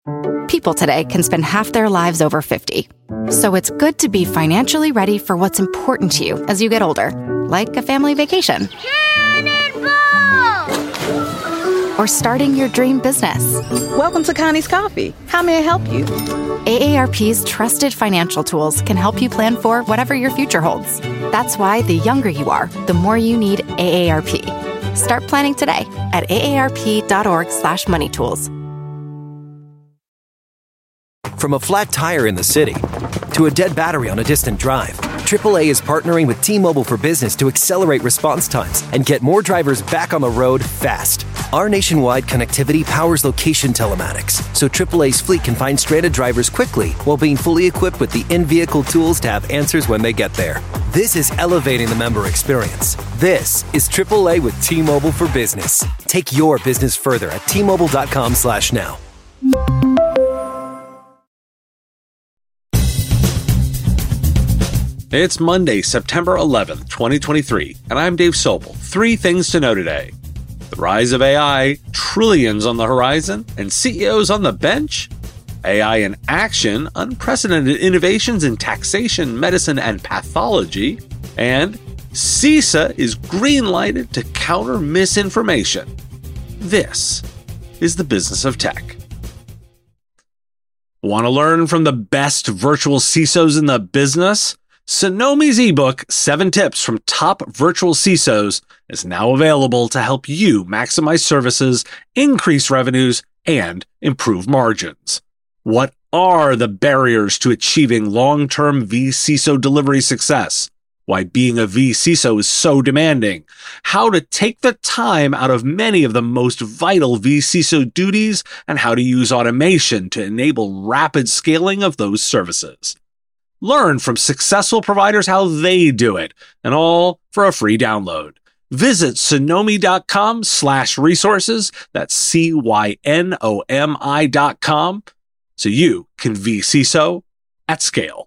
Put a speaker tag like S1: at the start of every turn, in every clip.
S1: People today can spend half their lives over 50. So it's good to be financially ready for what's important to you as you get older, like a family vacation. Or starting your dream business.
S2: Welcome to Connie's Coffee. How may I help you?
S1: AARP's trusted financial tools can help you plan for whatever your future holds. That's why the younger you are, the more you need AARP. Start planning today at aarp.org/moneytools.
S3: From a flat tire in the city to a dead battery on a distant drive, AAA is partnering with T-Mobile for Business to accelerate response times and get more drivers back on the road fast. Our nationwide connectivity powers location telematics, so AAA's fleet can find stranded drivers quickly while being fully equipped with the in-vehicle tools to have answers when they get there. This is elevating the member experience. This is AAA with T-Mobile for Business. Take your business further at T-Mobile.com/now.
S4: It's Monday, September 11th, 2023, and I'm Dave Sobel. 3 things to know today. The rise of AI, trillions on the horizon, and CEOs on the bench. AI in action, unprecedented innovations in taxation, medicine, and pathology. And CISA is green-lighted to counter misinformation. This is the business of tech. Want to learn from the best virtual CISOs in the business? Sonomi's ebook, 7 Tips from Top Virtual CISOs, is now available to help you maximize services, increase revenues, and improve margins. What are the barriers to achieving long-term vCISO delivery success? Why being a vCISO is so demanding? How to take the time out of many of the most vital vCISO duties, and how to use automation to enable rapid scaling of those services. Learn from successful providers how they do it, and all for a free download. Visit Sonomi.com/resources, that's CYNOMI.com, so you can vCISO at scale.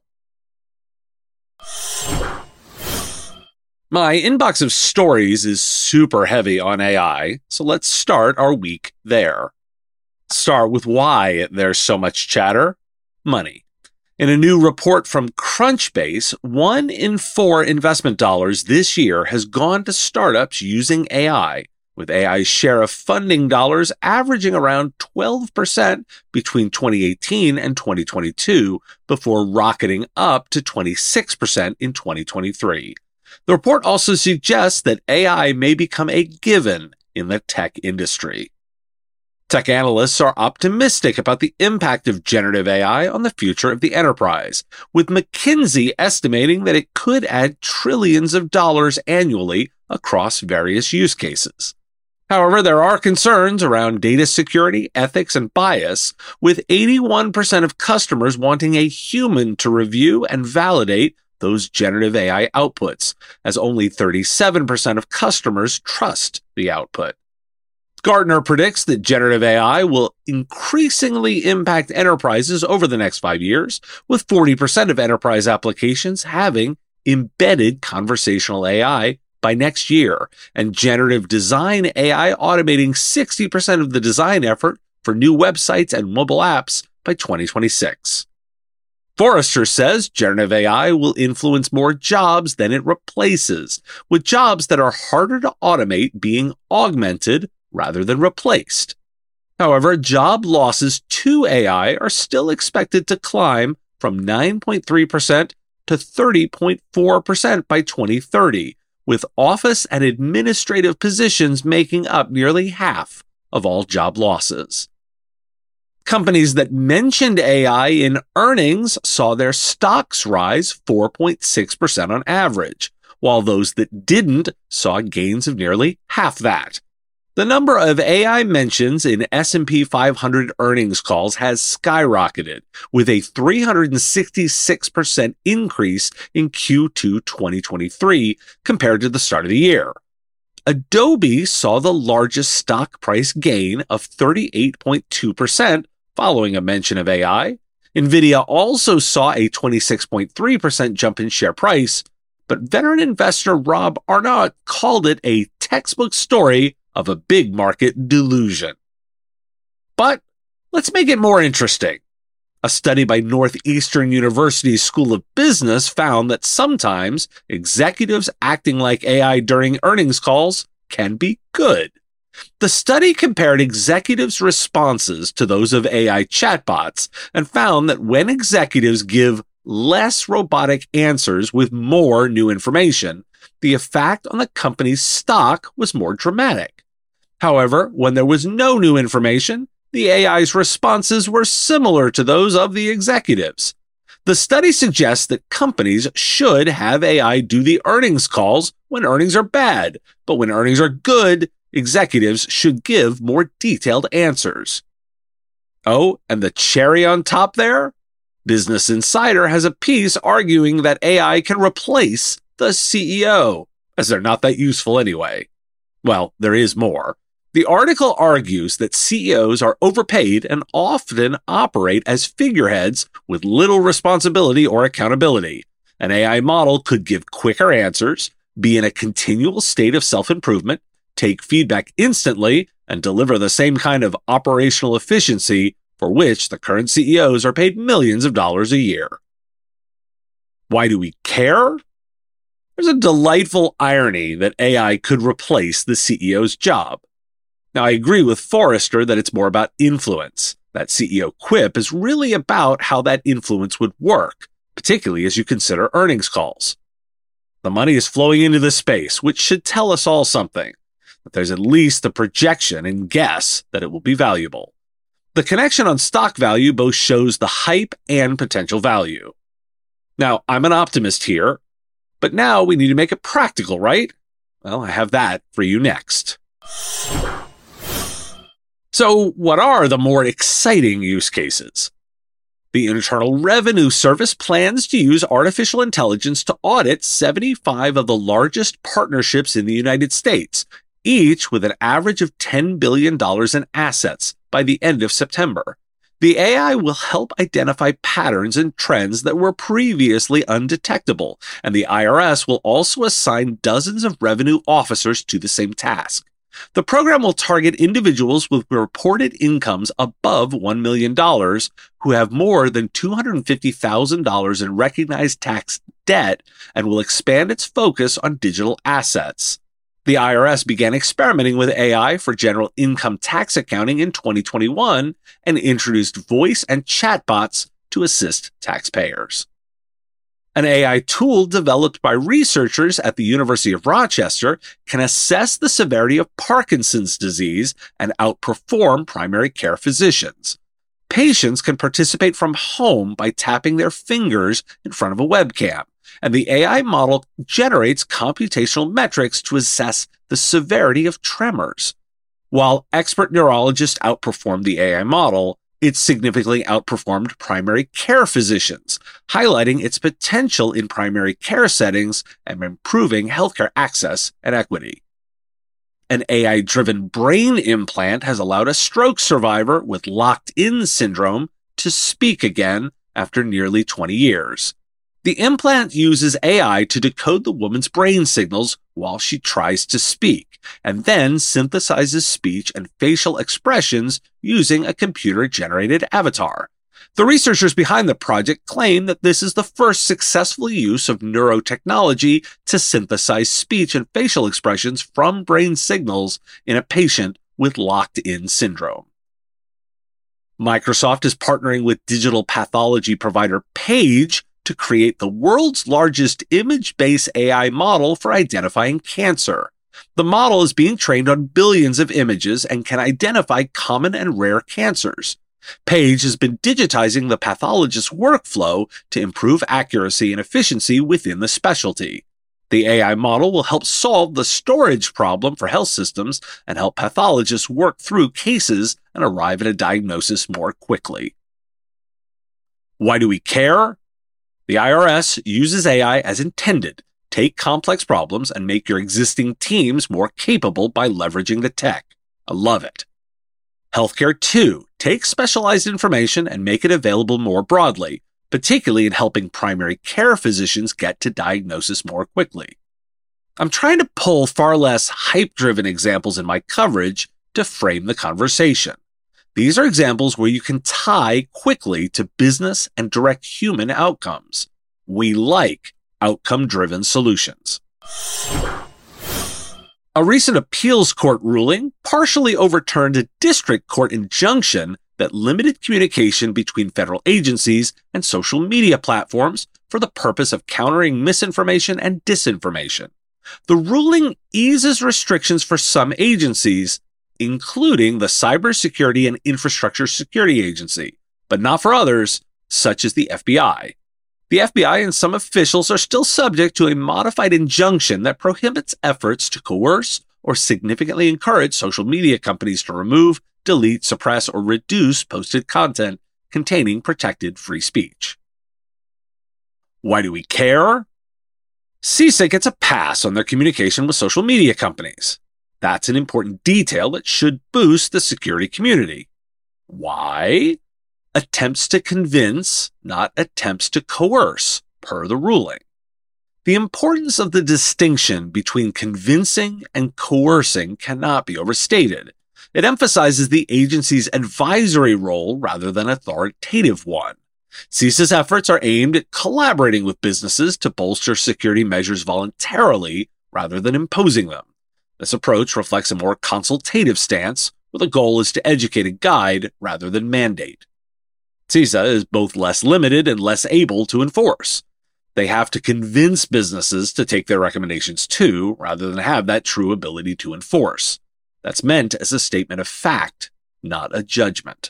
S4: My inbox of stories is super heavy on AI, so let's start our week there. Start with why there's so much chatter: money. In a new report from Crunchbase, 1 in 4 investment dollars this year has gone to startups using AI, with AI's share of funding dollars averaging around 12% between 2018 and 2022, before rocketing up to 26% in 2023. The report also suggests that AI may become a given in the tech industry. Tech analysts are optimistic about the impact of generative AI on the future of the enterprise, with McKinsey estimating that it could add trillions of dollars annually across various use cases. However, there are concerns around data security, ethics, and bias, with 81% of customers wanting a human to review and validate those generative AI outputs, as only 37% of customers trust the output. Gartner predicts that generative AI will increasingly impact enterprises over the next 5 years, with 40% of enterprise applications having embedded conversational AI by next year, and generative design AI automating 60% of the design effort for new websites and mobile apps by 2026. Forrester says generative AI will influence more jobs than it replaces, with jobs that are harder to automate being augmented rather than replaced. However, job losses to AI are still expected to climb from 9.3% to 30.4% by 2030, with office and administrative positions making up nearly half of all job losses. Companies that mentioned AI in earnings saw their stocks rise 4.6% on average, while those that didn't saw gains of nearly half that. The number of AI mentions in S&P 500 earnings calls has skyrocketed, with a 366% increase in Q2 2023 compared to the start of the year. Adobe saw the largest stock price gain of 38.2% following a mention of AI. NVIDIA also saw a 26.3% jump in share price, but veteran investor Rob Arnott called it a textbook story of a big market delusion. But Let's make it more interesting. A study by Northeastern University's School of Business found that sometimes executives acting like AI during earnings calls can be good. The study compared executives' responses to those of AI chatbots and found that when executives give less robotic answers with more new information, the effect on the company's stock was more dramatic. However, when there was no new information, the AI's responses were similar to those of the executives. The study suggests that companies should have AI do the earnings calls when earnings are bad, but when earnings are good, executives should give more detailed answers. Oh, and the cherry on top there? Business Insider has a piece arguing that AI can replace the CEO, as they're not that useful anyway. Well, there is more. The article argues that CEOs are overpaid and often operate as figureheads with little responsibility or accountability. An AI model could give quicker answers, be in a continual state of self-improvement, take feedback instantly, and deliver the same kind of operational efficiency for which the current CEOs are paid millions of dollars a year. Why do we care? There's a delightful irony that AI could replace the CEO's job. Now, I agree with Forrester that it's more about influence. That CEO quip is really about how that influence would work, particularly as you consider earnings calls. The money is flowing into the space, which should tell us all something, that there's at least a projection and guess that it will be valuable. The connection on stock value both shows the hype and potential value. Now, I'm an optimist here, but now we need to make it practical, right? Well, I have that for you next. So, what are the more exciting use cases? The Internal Revenue Service plans to use artificial intelligence to audit 75 of the largest partnerships in the United States, each with an average of $10 billion in assets by the end of September. The AI will help identify patterns and trends that were previously undetectable, and the IRS will also assign dozens of revenue officers to the same task. The program will target individuals with reported incomes above $1 million who have more than $250,000 in recognized tax debt and will expand its focus on digital assets. The IRS began experimenting with AI for general income tax accounting in 2021 and introduced voice and chatbots to assist taxpayers. An AI tool developed by researchers at the University of Rochester can assess the severity of Parkinson's disease and outperform primary care physicians. Patients can participate from home by tapping their fingers in front of a webcam, and the AI model generates computational metrics to assess the severity of tremors. While expert neurologists outperformed the AI model, it significantly outperformed primary care physicians, highlighting its potential in primary care settings and improving healthcare access and equity. An AI-driven brain implant has allowed a stroke survivor with locked-in syndrome to speak again after nearly 20 years. The implant uses AI to decode the woman's brain signals while she tries to speak, and then synthesizes speech and facial expressions using a computer-generated avatar. The researchers behind the project claim that this is the first successful use of neurotechnology to synthesize speech and facial expressions from brain signals in a patient with locked-in syndrome. Microsoft is partnering with digital pathology provider Paige to create the world's largest image-based AI model for identifying cancer. The model is being trained on billions of images and can identify common and rare cancers. Paige has been digitizing the pathologist's workflow to improve accuracy and efficiency within the specialty. The AI model will help solve the storage problem for health systems and help pathologists work through cases and arrive at a diagnosis more quickly. Why do we care? The IRS uses AI as intended. Take complex problems and make your existing teams more capable by leveraging the tech. I love it. Healthcare too. Take specialized information and make it available more broadly, particularly in helping primary care physicians get to diagnosis more quickly. I'm trying to pull far less hype-driven examples in my coverage to frame the conversation. These are examples where you can tie quickly to business and direct human outcomes. We like outcome-driven solutions. A recent appeals court ruling partially overturned a district court injunction that limited communication between federal agencies and social media platforms for the purpose of countering misinformation and disinformation. The ruling eases restrictions for some agencies, including the Cybersecurity and Infrastructure Security Agency, but not for others, such as the FBI. The FBI and some officials are still subject to a modified injunction that prohibits efforts to coerce or significantly encourage social media companies to remove, delete, suppress, or reduce posted content containing protected free speech. Why do we care? CISA gets a pass on their communication with social media companies. That's an important detail that should boost the security community. Why? Attempts to convince, not attempts to coerce, per the ruling. The importance of the distinction between convincing and coercing cannot be overstated. It emphasizes the agency's advisory role rather than authoritative one. CISA's efforts are aimed at collaborating with businesses to bolster security measures voluntarily rather than imposing them. This approach reflects a more consultative stance, where the goal is to educate and guide rather than mandate. CISA is both less limited and less able to enforce. They have to convince businesses to take their recommendations too, rather than have that true ability to enforce. That's meant as a statement of fact, not a judgment.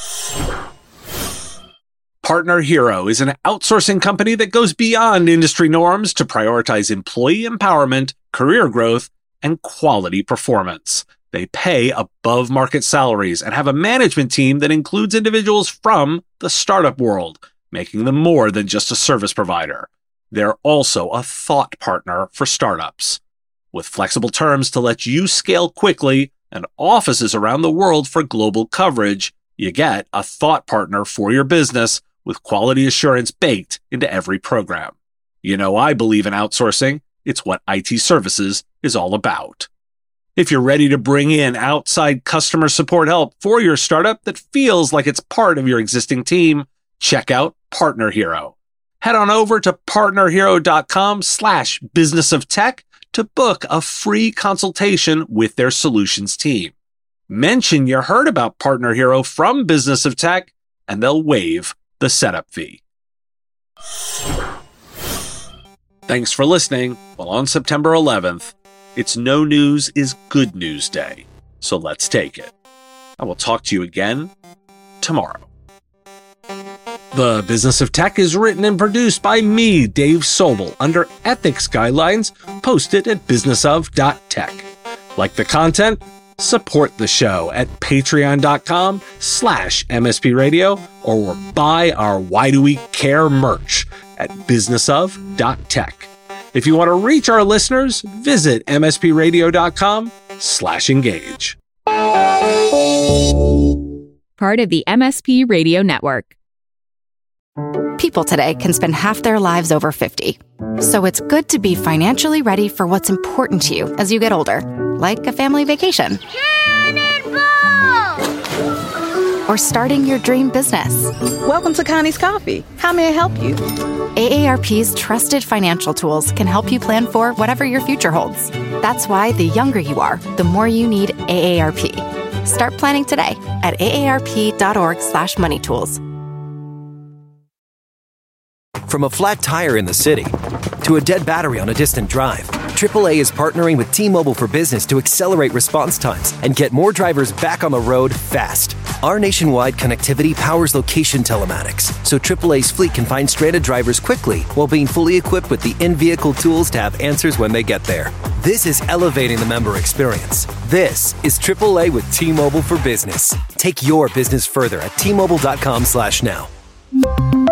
S4: Partner Hero is an outsourcing company that goes beyond industry norms to prioritize employee empowerment, career growth, and quality performance. They pay above market salaries and have a management team that includes individuals from the startup world, making them more than just a service provider. They're also a thought partner for startups. With flexible terms to let you scale quickly and offices around the world for global coverage, you get a thought partner for your business with quality assurance baked into every program. You know, I believe in outsourcing. It's what IT services is all about. If you're ready to bring in outside customer support help for your startup that feels like it's part of your existing team, check out Partner Hero. Head on over to partnerhero.com/businessoftech to book a free consultation with their solutions team. Mention you heard about Partner Hero from Business of Tech, and they'll waive the setup fee. Thanks for listening. Well, on September 11th, it's No News is Good News Day, so let's take it. I will talk to you again tomorrow. The Business of Tech is written and produced by me, Dave Sobel, under ethics guidelines posted at businessof.tech. Like the content? Support the show at patreon.com/MSP Radio or buy our Why Do We Care merch at businessof.tech. If you want to reach our listeners, visit mspradio.com/engage.
S5: Part of the MSP Radio Network.
S1: People today can spend half their lives over 50. So it's good to be financially ready for what's important to you as you get older, like a family vacation. Or starting your dream business.
S2: Welcome to Connie's Coffee. How may I help you?
S1: AARP's trusted financial tools can help you plan for whatever your future holds. That's why the younger you are, the more you need AARP. Start planning today at aarp.org/moneytools.
S3: From a flat tire in the city to a dead battery on a distant drive, AAA is partnering with T-Mobile for Business to accelerate response times and get more drivers back on the road fast. Our nationwide connectivity powers location telematics, so AAA's fleet can find stranded drivers quickly while being fully equipped with the in-vehicle tools to have answers when they get there. This is elevating the member experience. This is AAA with T-Mobile for Business. Take your business further at T-Mobile.com/now.